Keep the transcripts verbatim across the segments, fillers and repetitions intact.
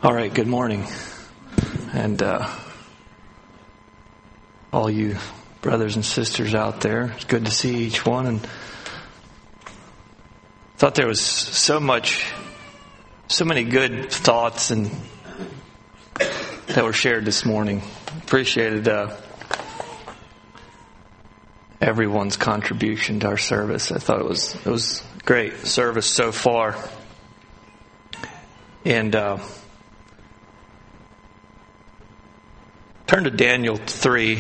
All right, good morning. And uh, all you brothers and sisters out there, it's good to see each one. And I thought there was so much, so many good thoughts and that were shared this morning. Appreciated uh, everyone's contribution to our service. I thought it was it was great service so far. And uh, turn to Daniel three.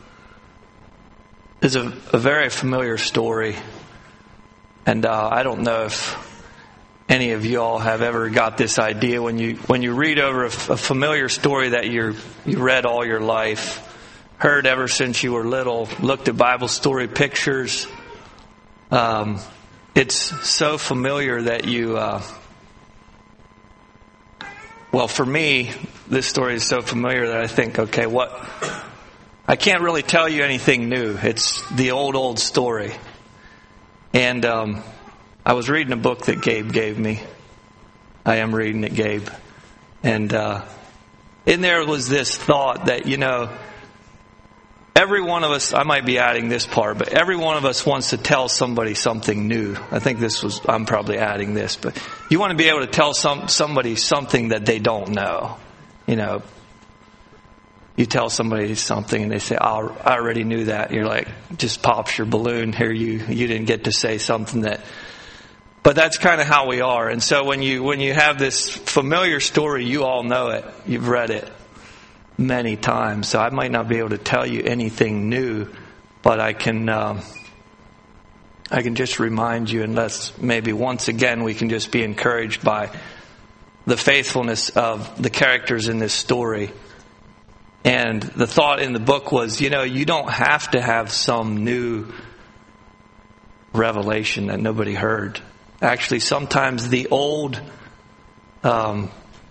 It's a, a very familiar story. And uh, I don't know if any of you all have ever got this idea when you when you read over a, a familiar story that you you read all your life, heard ever since you were little, looked at Bible story pictures. Um, it's so familiar that you. Uh, well, for me, this story is so familiar that I think, okay, what? I can't really tell you anything new. It's the old, old story. And um, I was reading a book that Gabe gave me. I am reading it, Gabe. And uh, in there was this thought that, you know, every one of us, I might be adding this part, but every one of us wants to tell somebody something new. I think this was, I'm probably adding this, but you want to be able to tell some somebody something that they don't know. You know, you tell somebody something and they say, oh, I already knew that. You're like, just pops your balloon here. You, you didn't get to say something that, but that's kind of how we are. And so when you, when you have this familiar story, you all know it. You've read it many times. So I might not be able to tell you anything new, but I can, um, I can just remind you, unless maybe once again we can just be encouraged by the faithfulness of the characters in this story. And the thought in the book was, you know, you don't have to have some new revelation that nobody heard. Actually, sometimes the old, um,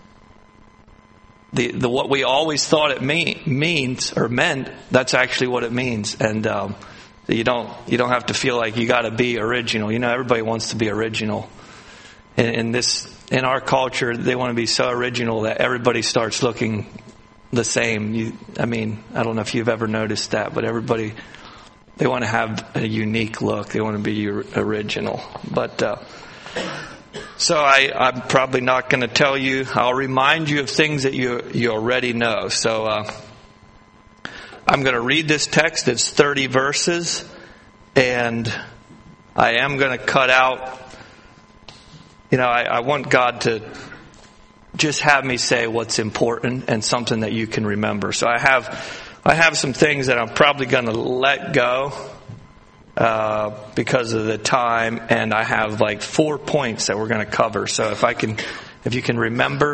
the the what we always thought it mean, means or meant, that's actually what it means. And um, you don't you don't have to feel like you got to be original. You know, everybody wants to be original. In, in this in our culture, they want to be so original that everybody starts looking the same. You, I mean, I don't know if you've ever noticed that, but everybody, they want to have a unique look. They want to be original. But uh, so I, I'm probably not going to tell you. I'll remind you of things that you you already know. So uh, I'm going to read this text. It's thirty verses, and I am going to cut out. You know, I, I want God to just have me say what's important and something that you can remember. So I have, I have some things that I'm probably going to let go uh, because of the time, and I have like four points that we're going to cover. So if I can, if you can remember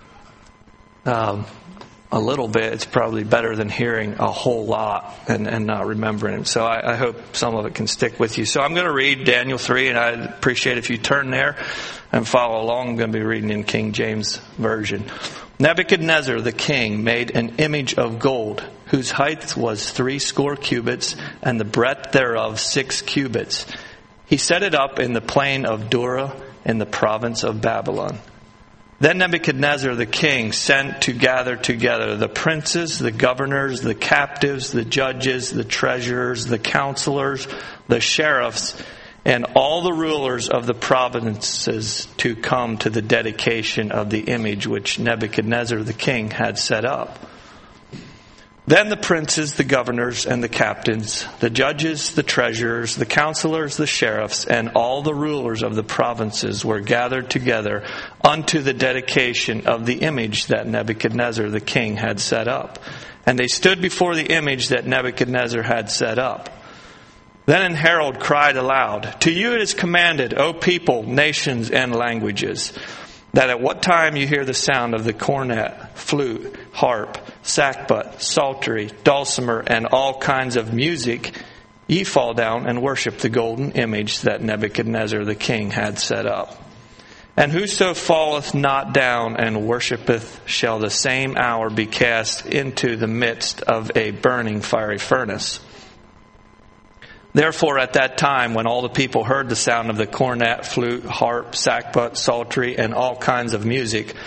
um, a little bit, it's probably better than hearing a whole lot and, and not remembering it. So I, I hope some of it can stick with you. So I'm going to read Daniel three, and I'd appreciate if you turn there and follow along. I'm going to be reading in King James Version. Nebuchadnezzar the king made an image of gold, whose height was three score cubits, and the breadth thereof six cubits. He set it up in the plain of Dura in the province of Babylon. Then Nebuchadnezzar the king sent to gather together the princes, the governors, the captives, the judges, the treasurers, the counselors, the sheriffs, and all the rulers of the provinces to come to the dedication of the image which Nebuchadnezzar the king had set up. Then the princes, the governors, and the captains, the judges, the treasurers, the counselors, the sheriffs, and all the rulers of the provinces were gathered together unto the dedication of the image that Nebuchadnezzar the king had set up. And they stood before the image that Nebuchadnezzar had set up. Then an herald cried aloud, To you it is commanded, O people, nations, and languages, that at what time you hear the sound of the cornet, flute, harp, sackbut, psaltery, dulcimer, and all kinds of music, ye fall down and worship the golden image that Nebuchadnezzar the king had set up. And whoso falleth not down and worshipeth shall the same hour be cast into the midst of a burning fiery furnace. Therefore, at that time, when all the people heard the sound of the cornet, flute, harp, sackbut, psaltery, and all kinds of music,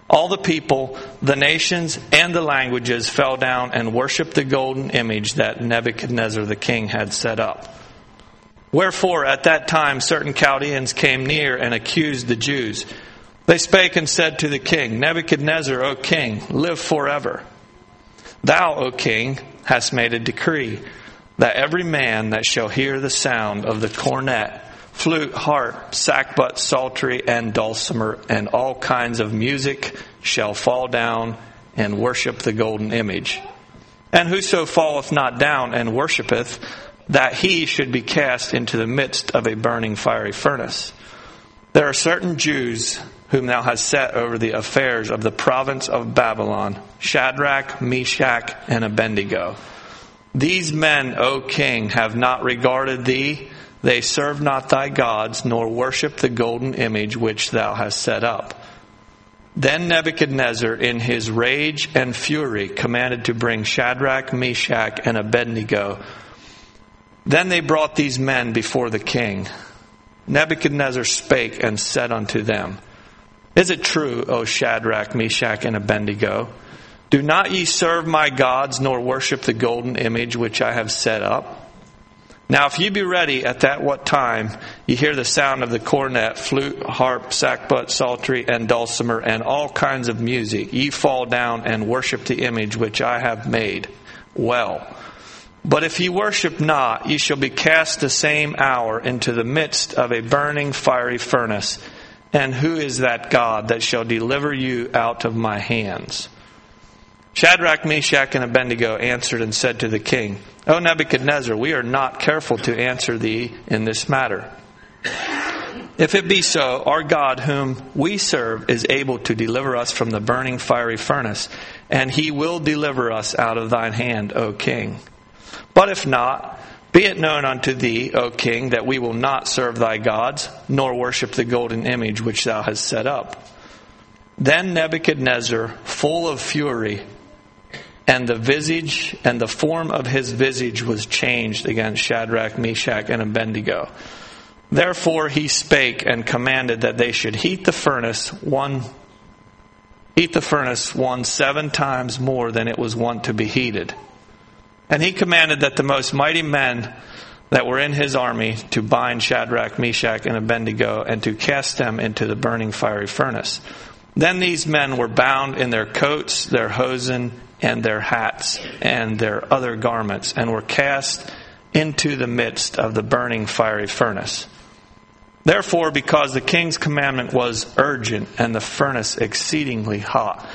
All the people, the nations, and the languages fell down and worshipped the golden image that Nebuchadnezzar the king had set up. Wherefore at that time certain Chaldeans came near and accused the Jews. They spake and said to the king, Nebuchadnezzar, O king, live forever. Thou, O king, hast made a decree that every man that shall hear the sound of the cornet, flute, harp, sackbut, psaltery, and dulcimer, and all kinds of music shall fall down and worship the golden image. And whoso falleth not down and worshipeth, that he should be cast into the midst of a burning fiery furnace. There are certain Jews whom thou hast set over the affairs of the province of Babylon, Shadrach, Meshach, and Abednego. These men, O king, have not regarded thee. They serve not thy gods, nor worship the golden image which thou hast set up. Then Nebuchadnezzar, in his rage and fury, commanded to bring Shadrach, Meshach, and Abednego. Then they brought these men before the king. Nebuchadnezzar spake and said unto them, Is it true, O Shadrach, Meshach, and Abednego? Do not ye serve my gods, nor worship the golden image which I have set up? Now if ye be ready at that what time ye hear the sound of the cornet, flute, harp, sackbut, psaltery, and dulcimer, and all kinds of music, ye fall down and worship the image which I have made. Well, but if ye worship not, ye shall be cast the same hour into the midst of a burning fiery furnace. And who is that God that shall deliver you out of my hands? Shadrach, Meshach, and Abednego answered and said to the king, O Nebuchadnezzar, we are not careful to answer thee in this matter. If it be so, our God whom we serve is able to deliver us from the burning fiery furnace, and he will deliver us out of thine hand, O king. But if not, be it known unto thee, O king, that we will not serve thy gods, nor worship the golden image which thou hast set up. Then Nebuchadnezzar, full of fury, and the visage and the form of his visage was changed against Shadrach, Meshach, and Abednego. Therefore he spake and commanded that they should heat the furnace one heat the furnace one seven times more than it was wont to be heated. And he commanded that the most mighty men that were in his army to bind Shadrach, Meshach, and Abednego, and to cast them into the burning fiery furnace. Then these men were bound in their coats, their hosen, and their hats, and their other garments, and were cast into the midst of the burning fiery furnace. Therefore, because the king's commandment was urgent, and the furnace exceedingly hot,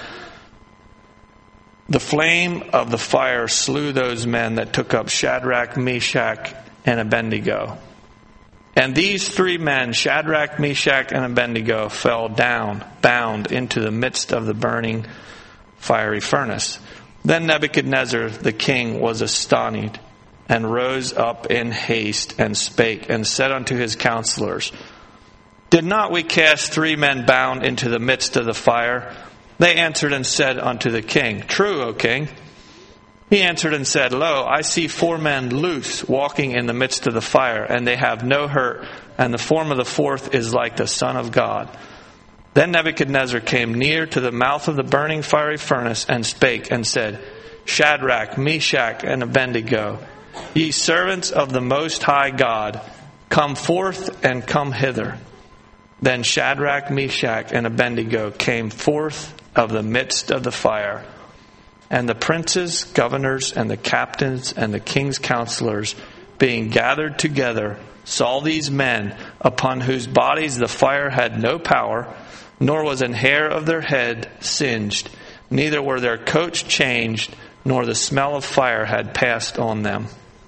the flame of the fire slew those men that took up Shadrach, Meshach, and Abednego. And these three men, Shadrach, Meshach, and Abednego, fell down, bound into the midst of the burning fiery furnace. Then Nebuchadnezzar the king was astonished, and rose up in haste, and spake, and said unto his counselors, Did not we cast three men bound into the midst of the fire? They answered and said unto the king, True, O king. He answered and said, Lo, I see four men loose, walking in the midst of the fire, and they have no hurt, and the form of the fourth is like the Son of God. Then Nebuchadnezzar came near to the mouth of the burning fiery furnace, and spake and said, Shadrach, Meshach, and Abednego, ye servants of the Most High God, come forth and come hither. Then Shadrach, Meshach, and Abednego came forth of the midst of the fire. And the princes, governors, and the captains, and the king's counselors, being gathered together, saw these men, upon whose bodies the fire had no power, nor was an hair of their head singed, neither were their coats changed, nor the smell of fire had passed on them.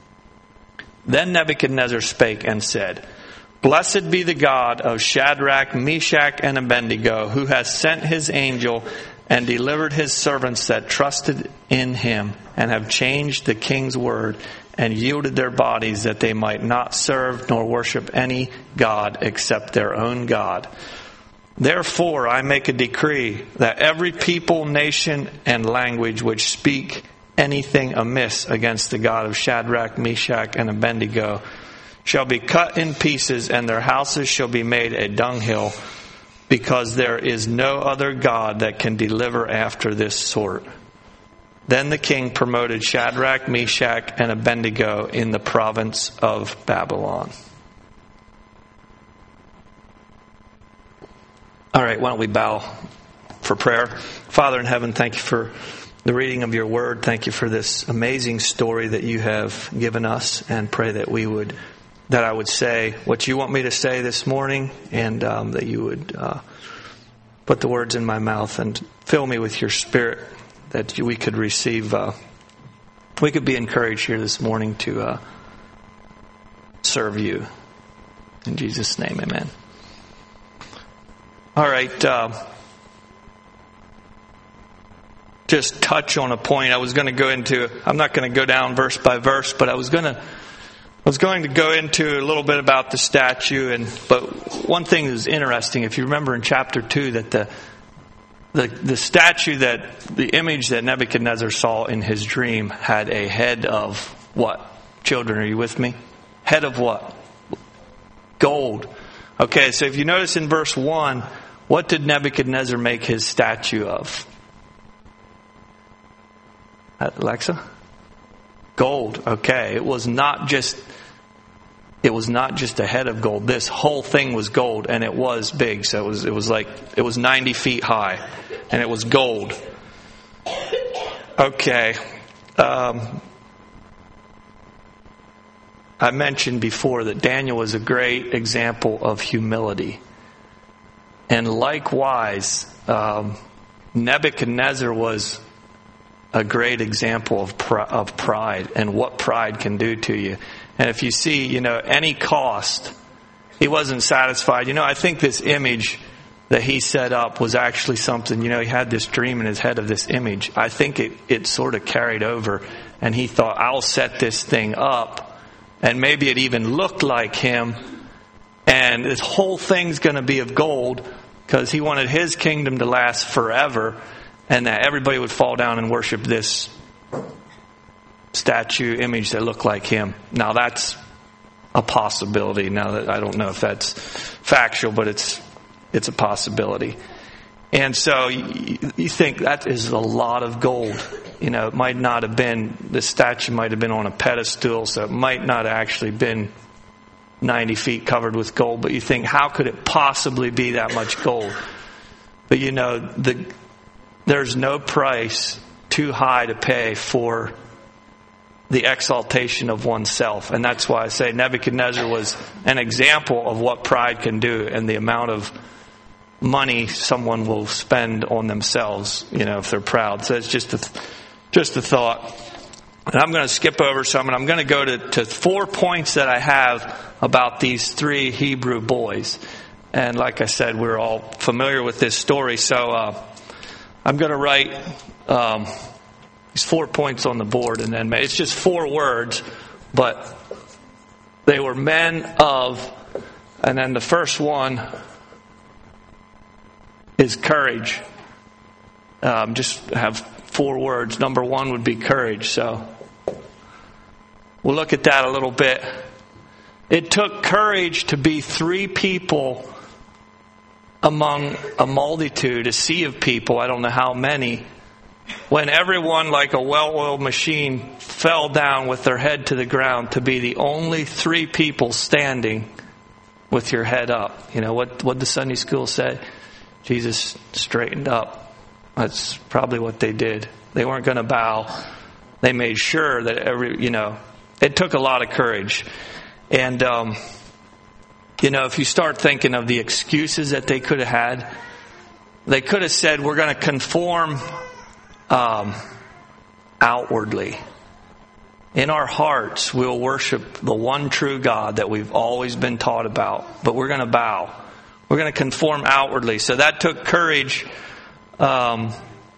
Then Nebuchadnezzar spake and said, Blessed be the God of Shadrach, Meshach, and Abednego, who has sent his angel and delivered his servants that trusted in him, and have changed the king's word, and yielded their bodies that they might not serve nor worship any god except their own God. Therefore I make a decree that every people, nation, and language which speak anything amiss against the God of Shadrach, Meshach, and Abednego shall be cut in pieces, and their houses shall be made a dunghill because there is no other God that can deliver after this sort." Then the king promoted Shadrach, Meshach, and Abednego in the province of Babylon. All right, why don't we bow for prayer. Father in heaven, thank you for the reading of your word. Thank you for this amazing story that you have given us, and pray that we would, that I would say what you want me to say this morning, and um, that you would uh, put the words in my mouth and fill me with your spirit, that we could receive, uh, we could be encouraged here this morning to uh, serve you. In Jesus' name, amen. All right. Uh, just touch on a point. I was going to go into, I'm not going to go down verse by verse, but I was going to, I was going to go into a little bit about the statue. And but one thing is interesting, if you remember in chapter two, that the the the statue, that the image that Nebuchadnezzar saw in his dream had a head of what? Children, are you with me? Head of what? Gold. Okay, so if you notice in verse one, what did Nebuchadnezzar make his statue of? Alexa? Gold. Okay, it was not just it was not just a head of gold. This whole thing was gold, and it was big. So it was it was like it was ninety feet high, and it was gold. Okay. Um, I mentioned before that Daniel was a great example of humility. And likewise, um, Nebuchadnezzar was a great example of pr- of pride and what pride can do to you. And if you see, you know, any cost, he wasn't satisfied. You know, I think this image that he set up was actually something, you know, he had this dream in his head of this image. I think it, it sort of carried over, and he thought, I'll set this thing up, and maybe it even looked like him, and this whole thing's going to be of gold, because he wanted his kingdom to last forever, and that everybody would fall down and worship this statue image that looked like him. Now that's a possibility. Now that I don't know if that's factual, but it's it's a possibility. And so you, you think that is a lot of gold. You know, it might not have been, the statue might have been on a pedestal, so it might not have actually been ninety feet covered with gold. But you think, how could it possibly be that much gold? But you know, the there's no price too high to pay for the exaltation of oneself. And that's why I say Nebuchadnezzar was an example of what pride can do, and the amount of money someone will spend on themselves, you know, if they're proud. So it's just a, just a thought. And I'm going to skip over some, and I'm going to go to, to four points that I have about these three Hebrew boys. And like I said, we're all familiar with this story. So uh, I'm going to write um, these four points on the board, and then it's just four words, but they were men of, and then the first one is courage. Um, just have four words. Number one would be courage. So we'll look at that a little bit. It took courage to be three people among a multitude, a sea of people, I don't know how many, when everyone, like a well-oiled machine, fell down with their head to the ground, to be the only three people standing with your head up. You know, what what the Sunday school said? Jesus straightened up. That's probably what they did. They weren't going to bow. They made sure that every, you know, it took a lot of courage. And, um, you know, if you start thinking of the excuses that they could have had, they could have said, we're going to conform um, outwardly. In our hearts, we'll worship the one true God that we've always been taught about, but we're going to bow. We're going to conform outwardly. So that took courage. Um,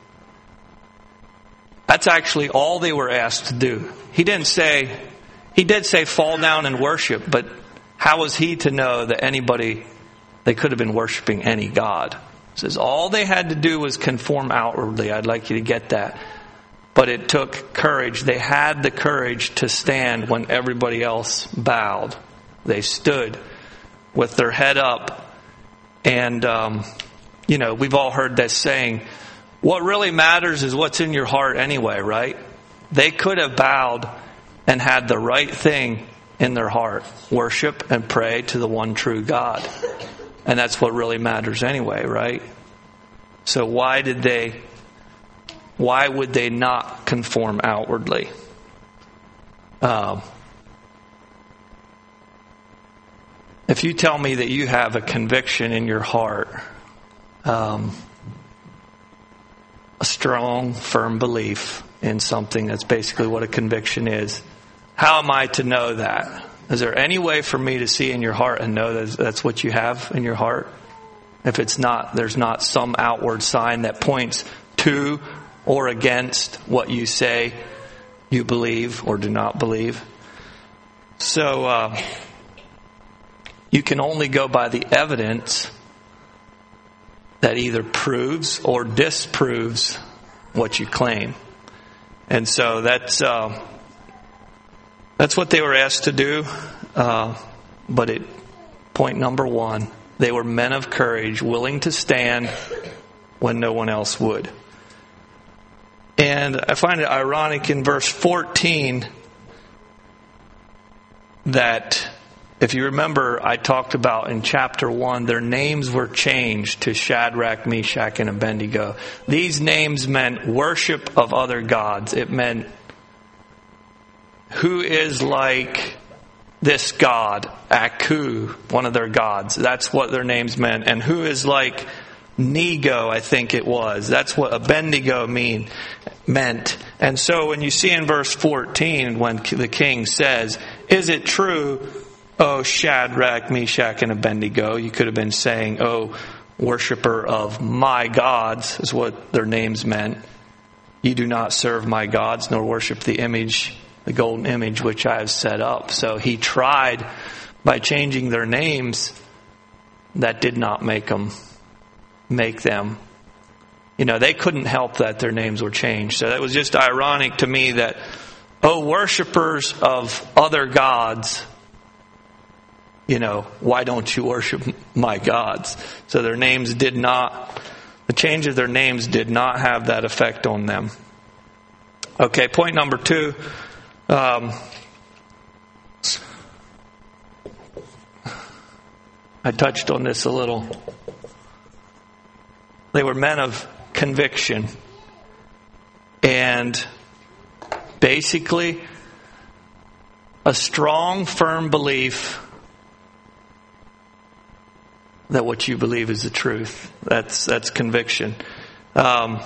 that's actually all they were asked to do. He didn't say, he did say fall down and worship, but how was he to know that anybody, they could have been worshiping any God? It says all they had to do was conform outwardly. I'd like you to get that. But it took courage. They had the courage to stand when everybody else bowed. They stood with their head up. And, um, you know, we've all heard that saying, what really matters is what's in your heart anyway, right? They could have bowed and had the right thing in their heart. Worship and pray to the one true God. And that's what really matters anyway, right? So why did they, why would they not conform outwardly? Um, if you tell me that you have a conviction in your heart, um, a strong, firm belief in something, that's basically what a conviction is. How am I to know that? Is there any way for me to see in your heart and know that that's what you have in your heart? If it's not, there's not some outward sign that points to or against what you say you believe or do not believe. So uh, you can only go by the evidence that either proves or disproves what you claim. And so that's uh, that's what they were asked to do. Uh, but it, point number one, they were men of courage, willing to stand when no one else would. And I find it ironic in verse fourteen that, if you remember, I talked about in chapter one, their names were changed to Shadrach, Meshach, and Abednego. These names meant worship of other gods. It meant, who is like this god, Aku, one of their gods. That's what their names meant. And who is like Nego, I think it was. That's what Abednego mean, meant. And so when you see in verse fourteen, when the king says, is it true, O Shadrach, Meshach, and Abednego? You could have been saying, oh, worshiper of my gods, is what their names meant. You do not serve my gods, nor worship the image, the golden image which I have set up. So he tried by changing their names. That did not make them make them. You know, they couldn't help that their names were changed. So that was just ironic to me that, oh, worshipers of other gods, you know, why don't you worship my gods? So their names did not, the change of their names did not have that effect on them. Okay, point number two. Um, I touched on this a little. They were men of conviction. And basically, a strong, firm belief that what you believe is the truth. That's that's conviction. Um,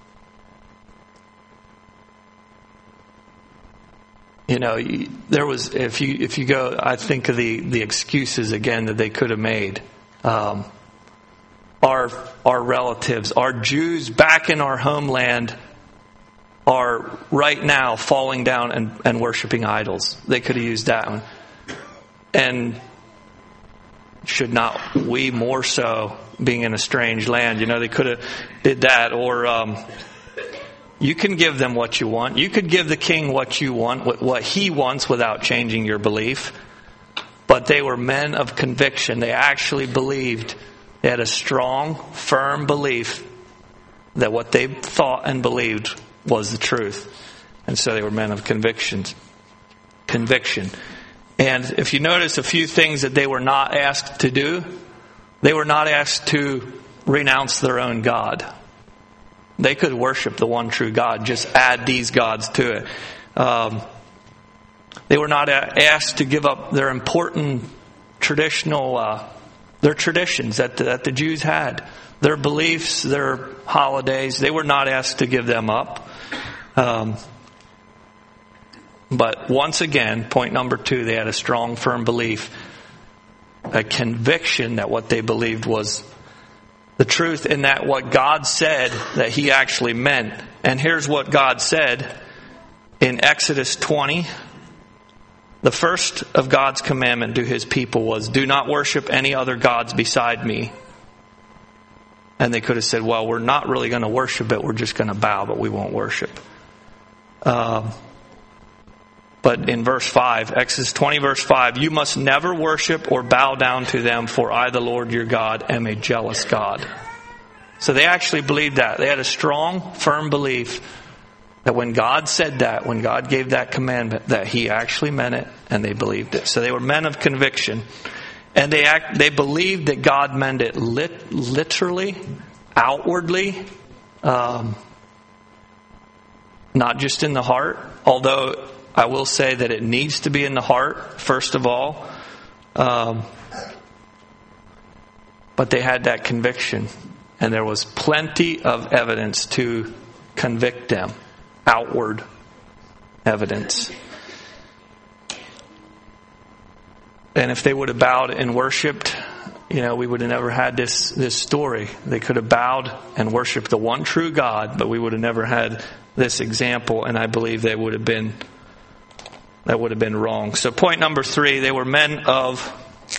you know, there was if you if you go, I think of the the excuses again that they could have made. Um, our our relatives, our Jews back in our homeland, are right now falling down and, and worshiping idols. They could have used that one. And should not we more so, being in a strange land? You know, they could have did that. Or um, you can give them what you want. You could give the king what you want, what, what he wants, without changing your belief. But they were men of conviction. They actually believed. They had a strong, firm belief that what they thought and believed was the truth. And so they were men of convictions. Conviction. And if you notice a few things that they were not asked to do, they were not asked to renounce their own God. They could worship the one true God, just add these gods to it. Um, they were not asked to give up their important traditional, uh, their traditions that the, that the Jews had. Their beliefs, their holidays, they were not asked to give them up. Um, but once again, point number two, they had a strong, firm belief, a conviction that what they believed was the truth, and that what God said that He actually meant. And here's what God said in Exodus twenty. The first of God's commandment to His people was, do not worship any other gods beside me. And they could have said, well, we're not really going to worship it. We're just going to bow, but we won't worship. Um, But in verse five, Exodus twenty verse five, you must never worship or bow down to them, for I, the Lord your God, am a jealous God. So they actually believed that. They had a strong, firm belief that when God said that, when God gave that commandment, that He actually meant it, and they believed it. So they were men of conviction. And they act, they believed that God meant it lit, literally, outwardly, um, not just in the heart. Although I will say that it needs to be in the heart, first of all. Um, but they had that conviction. And there was plenty of evidence to convict them. Outward evidence. And if they would have bowed and worshipped, you know, we would have never had this, this story. They could have bowed and worshipped the one true God, but we would have never had this example. And I believe they would have been, that would have been wrong. So point number three, they were men of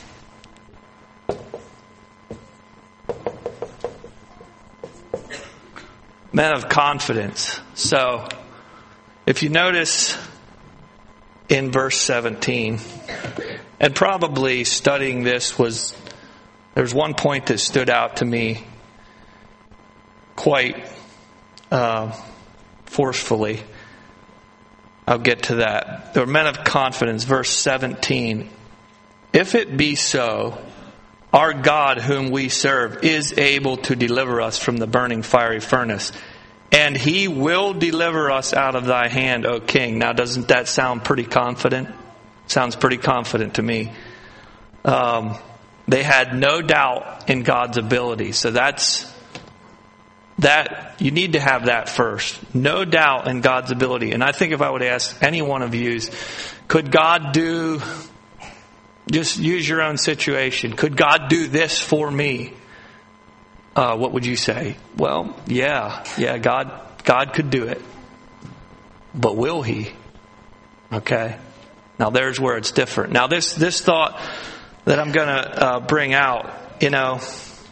men of confidence. So, if you notice in verse seventeen, and probably studying this was, there's one point that stood out to me quite uh, forcefully. I'll get to that. They were men of confidence. Verse seventeen, if it be so, our God whom we serve is able to deliver us from the burning fiery furnace, and He will deliver us out of thy hand, O King. Now, doesn't that sound pretty confident? Sounds pretty confident to me. Um, they had no doubt in God's ability. So that's, that, you need to have that first. No doubt in God's ability. And I think if I would ask any one of you, could God do... Just use your own situation. Could God do this for me? Uh, what would you say? Well, yeah, yeah, God, God could do it. But will He? Okay. Now there's where it's different. Now this, this thought that I'm going to uh, bring out, you know,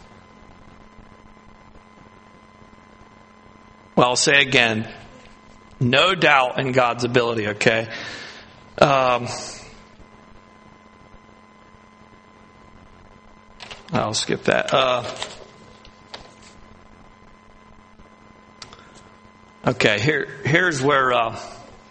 well, I'll say again, no doubt in God's ability, okay? Um, I'll skip that. Uh, okay, here, here's where. Uh,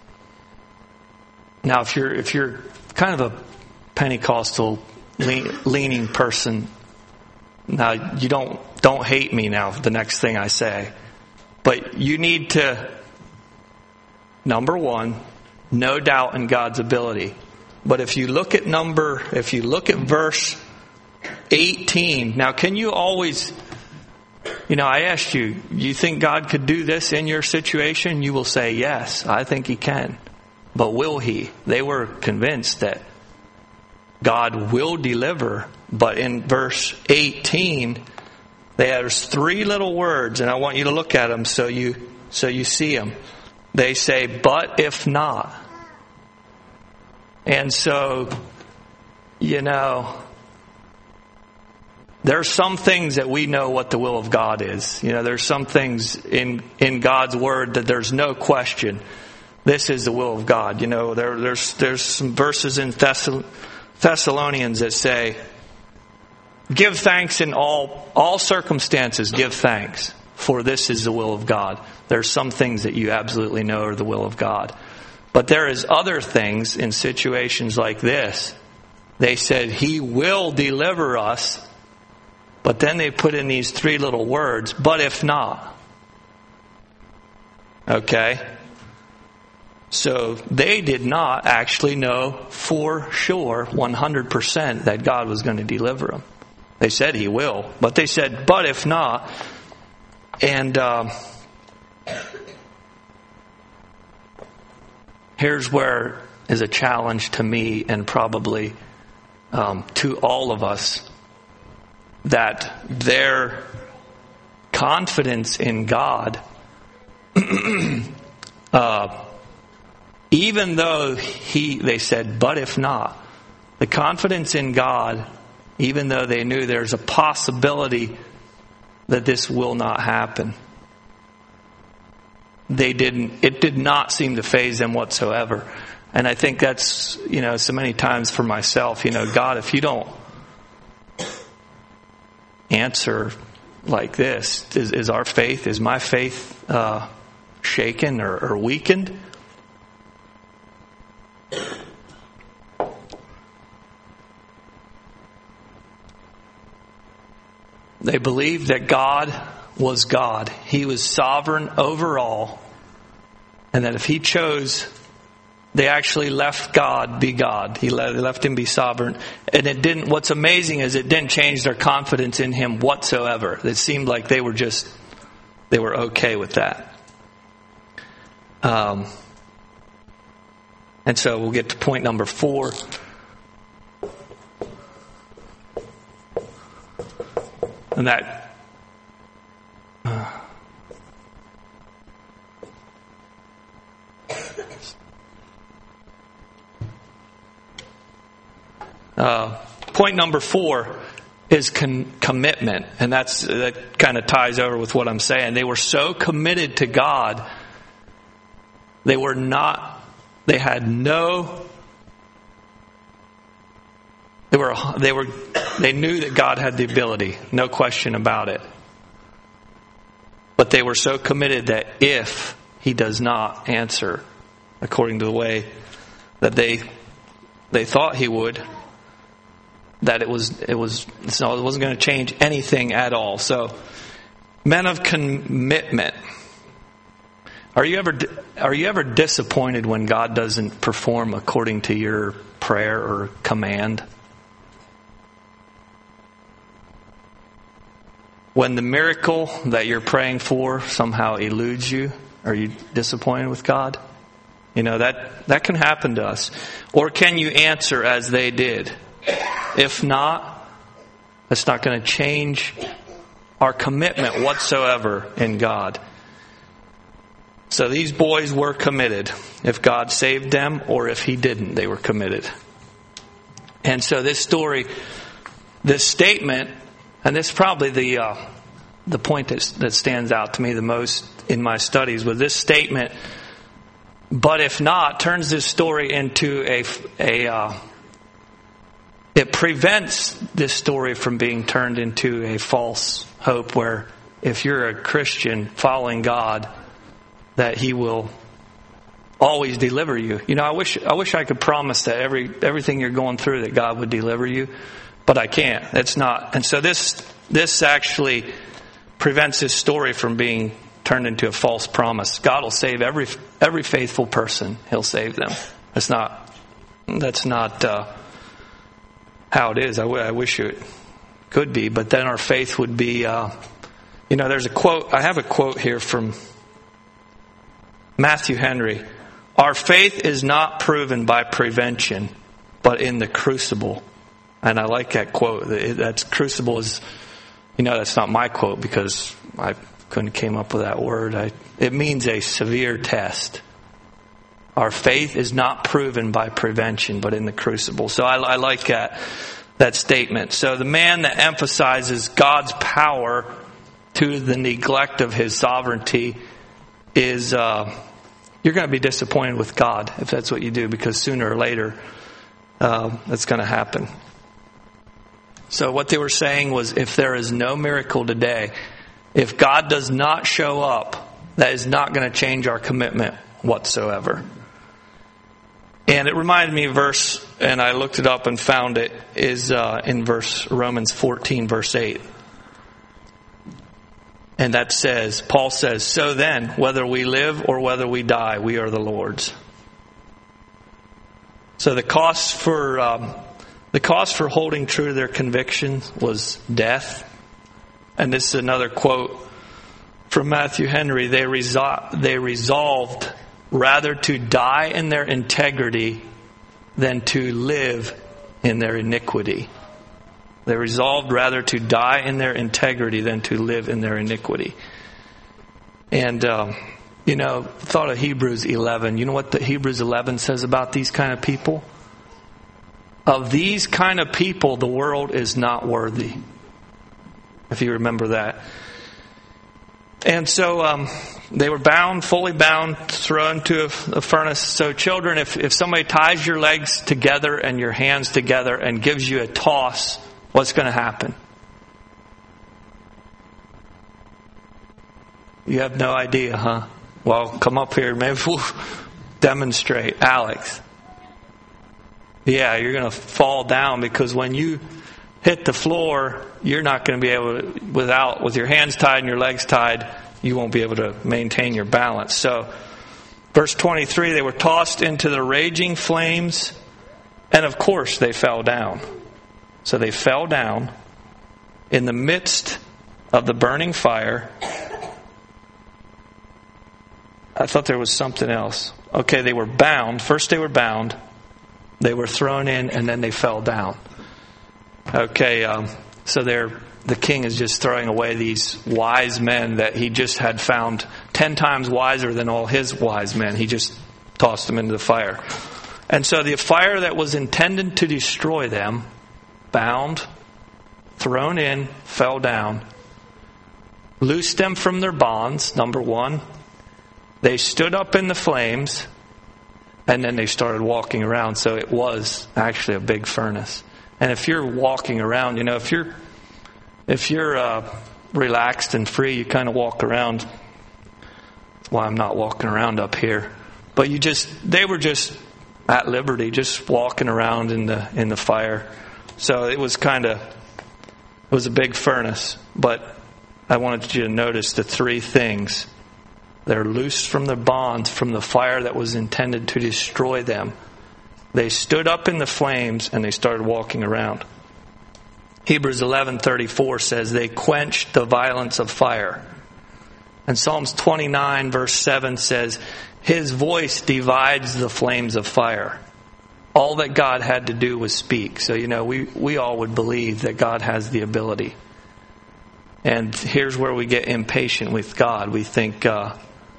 now, if you're if you're kind of a Pentecostal lean, leaning person, now you don't don't hate me now. The next thing I say, but you need to. Number one, no doubt in God's ability. But if you look at number, if you look at verse eighteen. Now, can you always, you know, I asked you, you think God could do this in your situation? You will say, yes, I think He can. But will He? They were convinced that God will deliver. But in verse eighteen, there's three little words, and I want you to look at them so you, so you see them. They say, but if not. And so, you know, there are some things that we know what the will of God is. You know, there's some things in, in God's Word that there's no question. This is the will of God. You know, there, there's, there's some verses in Thessal, Thessalonians that say, give thanks in all, all circumstances, give thanks, for this is the will of God. There's some things that you absolutely know are the will of God. But there is other things in situations like this. They said, He will deliver us. But then they put in these three little words, but if not. Okay? So they did not actually know for sure, one hundred percent, that God was going to deliver them. They said He will, but they said, but if not. And um, here's where is a challenge to me and probably um, to all of us. That their confidence in God, uh, even though he, they said, but if not, the confidence in God, even though they knew there's a possibility that this will not happen, they didn't, it did not seem to faze them whatsoever. And I think that's, you know, so many times for myself, you know, God, if you don't answer like this, is, is our faith, is my faith uh, shaken or, or weakened? They believed that God was God. He was sovereign over all. And that if He chose, they actually left God be God. He let, left Him be sovereign. And it didn't, what's amazing is it didn't change their confidence in Him whatsoever. It seemed like they were just, they were okay with that. Um, and so we'll get to point number four. And that uh, uh, point number four is con- commitment, and that's that kind of ties over with what I'm saying. They were so committed to God, they were not. They had no. They were. They were. They knew that God had the ability, no question about it. But they were so committed that if He does not answer according to the way that they they thought He would, that it was it was so it wasn't going to change anything at all. So, men of commitment. Are you ever are you ever disappointed when God doesn't perform according to your prayer or command? When the miracle that you're praying for somehow eludes you, are you disappointed with God? You know, that, that can happen to us. Or can you answer as they did? If not, that's not going to change our commitment whatsoever in God. So these boys were committed. If God saved them or if He didn't, they were committed. And so this story, this statement, and this is probably the uh, the point that, that stands out to me the most in my studies was this statement. But if not, turns this story into a a. Uh, it prevents this story from being turned into a false hope, where if you're a Christian following God, that He will always deliver you. You know, I wish I wish I could promise that every everything you're going through that God would deliver you. But I can't. It's not. And so this this actually prevents this story from being turned into a false promise. God will save every every faithful person. He'll save them. That's not that's not uh, how it is. I, w- I wish it could be, but then our faith would be. Uh, you know, there's a quote. I have a quote here from Matthew Henry. Our faith is not proven by prevention, but in the crucible. And I like that quote. That's crucible is, you know, that's not my quote because I couldn't came up with that word. I, it means a severe test. Our faith is not proven by prevention, but in the crucible. So I, I like that, that statement. So the man that emphasizes God's power to the neglect of His sovereignty is, uh, you're going to be disappointed with God if that's what you do, because sooner or later, uh, that's going to happen. So what they were saying was, if there is no miracle today, if God does not show up, that is not going to change our commitment whatsoever. And it reminded me of a verse, and I looked it up and found it, is uh, in verse Romans fourteen, verse eight. And that says, Paul says, so then, whether we live or whether we die, we are the Lord's. So the cost for um, the cost for holding true to their convictions was death. And this is another quote from Matthew Henry. They resol- they resolved rather to die in their integrity than to live in their iniquity. They resolved rather to die in their integrity than to live in their iniquity. And, um, you know, thought of Hebrews eleven. You know what the Hebrews eleven says about these kind of people? Of these kind of people, the world is not worthy. If you remember that. And so um, they were bound, fully bound, thrown to a, a furnace. So children, if, if somebody ties your legs together and your hands together and gives you a toss, what's going to happen? You have no idea, huh? Well, come up here. Maybe we'll demonstrate. Alex. Yeah, you're going to fall down, because when you hit the floor, you're not going to be able to, without, with your hands tied and your legs tied, you won't be able to maintain your balance. So, verse twenty-three, they were tossed into the raging flames, and of course they fell down. So they fell down in the midst of the burning fire. I thought there was something else. Okay, they were bound. First they were bound. They were thrown in, and then they fell down. Okay, um, so they're, the king is just throwing away these wise men that he just had found ten times wiser than all his wise men. He just tossed them into the fire. And so the fire that was intended to destroy them, bound, thrown in, fell down, loosed them from their bonds, number one. They stood up in the flames, and then they started walking around. So it was actually a big furnace. And if you're walking around, you know, if you're if you're uh, relaxed and free, you kind of walk around. That's why I'm not walking around up here. But you just, they were just at liberty, just walking around in the in the fire. So it was kind of, it was a big furnace. But I wanted you to notice the three things. They're loosed from their bonds, from the fire that was intended to destroy them. They stood up in the flames and they started walking around. Hebrews eleven thirty-four says they quenched the violence of fire. And Psalms twenty-nine verse seven says, His voice divides the flames of fire. All that God had to do was speak. So, you know, we, we all would believe that God has the ability. And here's where we get impatient with God. We think, uh,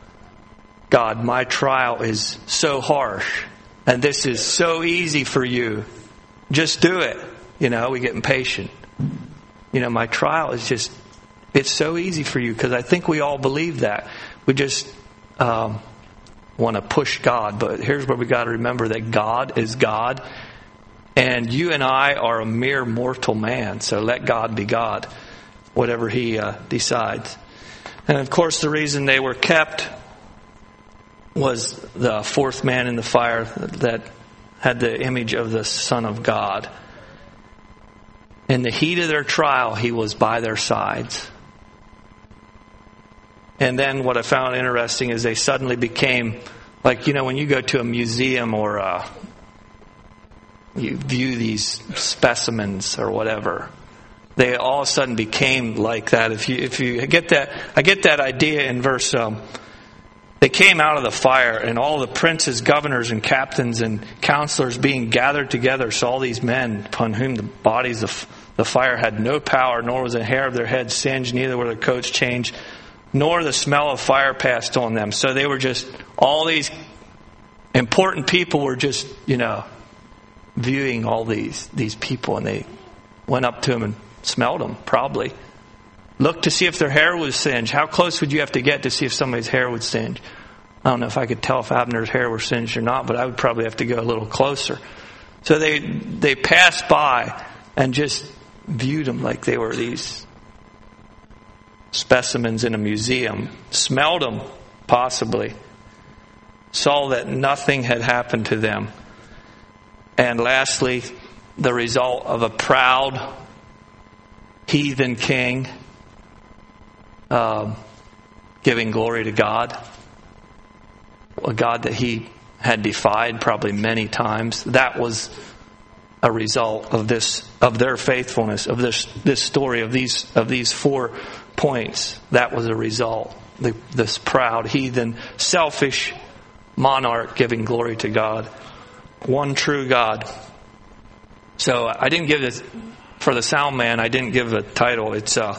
God, my trial is so harsh. And this is so easy for you. Just do it. You know, we get impatient. You know, my trial is just, it's so easy for you, because I think we all believe that. We just um, want to push God. But here's where we got to remember that God is God. And you and I are a mere mortal man. So let God be God, whatever He uh, decides. And of course, the reason they were kept was the fourth man in the fire that had the image of the Son of God. In the heat of their trial, He was by their sides. And then what I found interesting is they suddenly became, like, you know, when you go to a museum or uh, you view these specimens or whatever, they all of a sudden became like that. If you if you get that, I get that idea in verse. Um, They came out of the fire, and all the princes, governors, and captains, and counselors being gathered together saw all these men upon whom the bodies of the fire had no power, nor was a hair of their head singed, neither were their coats changed, nor the smell of fire passed on them. So they were just, all these important people were just, you know, viewing all these, these people, and they went up to them and smelled them, probably. Look to see if their hair was singed. How close would you have to get to see if somebody's hair would singe? I don't know if I could tell if Abner's hair were singed or not, but I would probably have to go a little closer. So they they passed by and just viewed them like they were these specimens in a museum. Smelled them, possibly. Saw that nothing had happened to them. And lastly, the result of a proud heathen king Uh, giving glory to God, a God that he had defied probably many times. That was a result of this, of their faithfulness, of this this story, of these of these four points. That was a result. The, this proud, heathen, selfish monarch giving glory to God, one true God. So I didn't give this for the sound man. I didn't give a title. It's uh.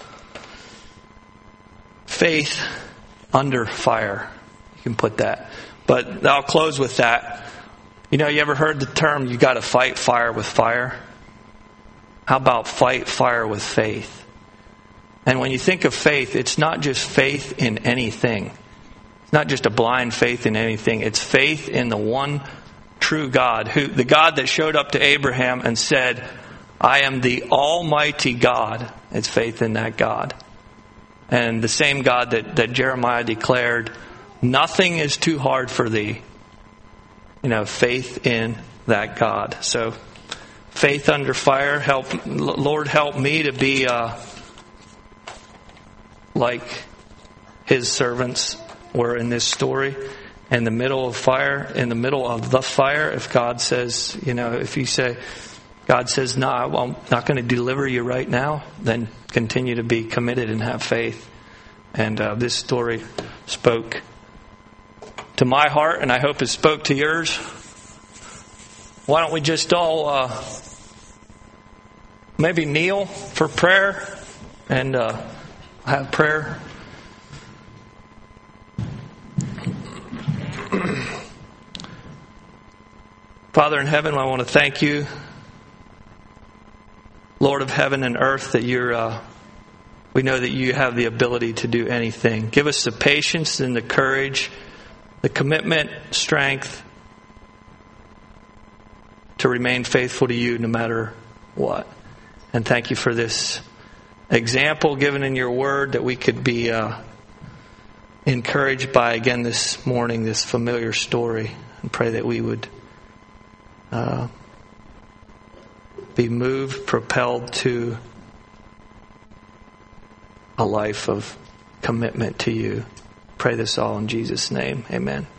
Faith under fire. You can put that. But I'll close with that. You know, you ever heard the term, you got to fight fire with fire? How about fight fire with faith? And when you think of faith, it's not just faith in anything. It's not just a blind faith in anything. It's faith in the one true God, who the God that showed up to Abraham and said, I am the Almighty God. It's faith in that God. And the same God that, that Jeremiah declared, nothing is too hard for thee. You know, faith in that God. So, faith under fire. Help, Lord, help me to be uh, like His servants were in this story. In the middle of fire, in the middle of the fire, if God says, you know, if you say, God says, no, I'm not going to deliver you right now, then continue to be committed and have faith. And uh, this story spoke to my heart, and I hope it spoke to yours. Why don't we just all uh, maybe kneel for prayer and uh, have prayer. Father in heaven, I want to thank you, Lord of heaven and earth, that you're, uh, we know that you have the ability to do anything. Give us the patience and the courage, the commitment, strength to remain faithful to you no matter what. And thank you for this example given in your word that we could be uh, encouraged by again this morning, this familiar story. And pray that we would uh, be moved, propelled to a life of commitment to you. Pray this all in Jesus' name. Amen.